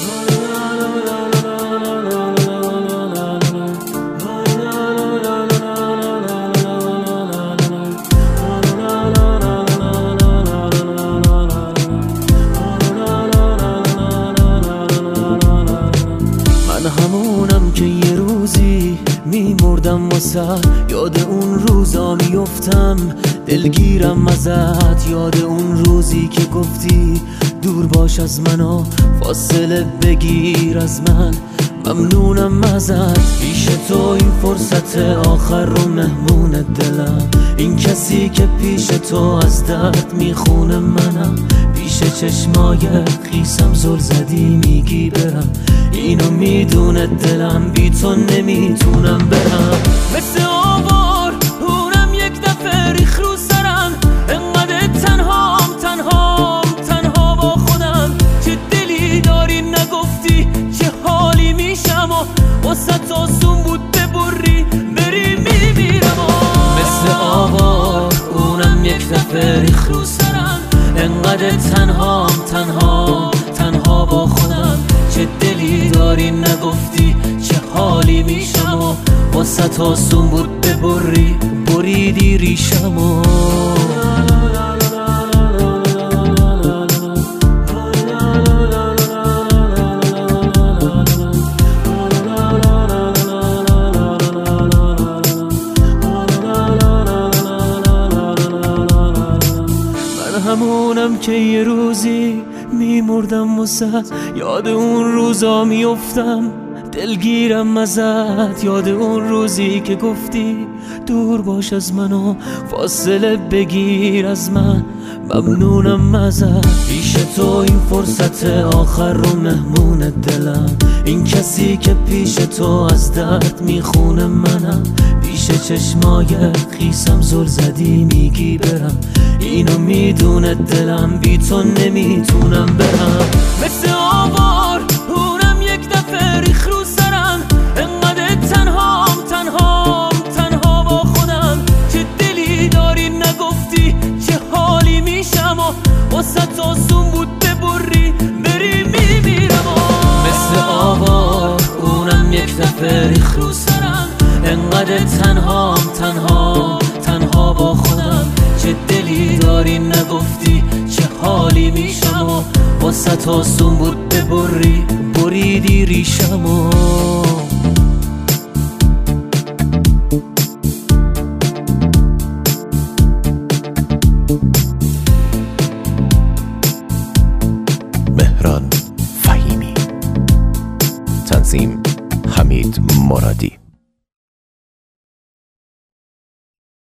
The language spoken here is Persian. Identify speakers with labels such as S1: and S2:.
S1: همونم که یه روزی میمردم واسه یاد اون روزا میفتم دلگیرم ازت، یاد اون روزی که گفتی دور باش از منو فاصله بگیر از من. ممنونم ازت، پیش تو این فرصت آخر رو مهمون دلم. این کسی که پیش تو از درد میخونه منم، پیش چشمای خیسم زل زدی میگی برم. اینو میدونه دلم، بی تو نمیتونم برم. مثل آوار اونم یک دفعه ریخ رو سرم، انقدر تنهام تنها با خودم. چه دلی داری نگفتی چه حالی میشم و واسه آسون بود ببری بری میمیرم. مثل آوار اونم یک دفعه ریخ رو سرم، انقدر تنهام تنها با خودم. چه دلی داری نگفتی چه حالی میشم و واسه آسون بود ببری بریدی ریشمو. همونم که یه روزی میمردم واسه یاد اون روزا میفتم دلگیرم ازت، یاد اون روزی که گفتی دور باش از منو فاصله بگیر از من. ممنونم ازت، پیش تو این فرصت آخر رو مهمون دلم. این کسی که پیش تو از درد میخونه منم، پیش چشمای خیسم زل زدی میگی برم. اینو میدونه دلم، بی تو نمیتونم برم. مثل آوار اونم یک دفعه ریخ رو سرم، انقدر تنهام تنها با خودم. چه دلی داری نگفتی چه حالی میشم و واسه آسون بود ببری بری میمیرم. مثل آوار اونم یک دفعه ریخ رو سرم، انقدر تنهام تنها با خودم. چه دلی داری نگفتی چه حالی میشم و واسه آسون بود ببری بریدی ریشمو.
S2: مهران فهیمی، تنظیم حمید مرادی.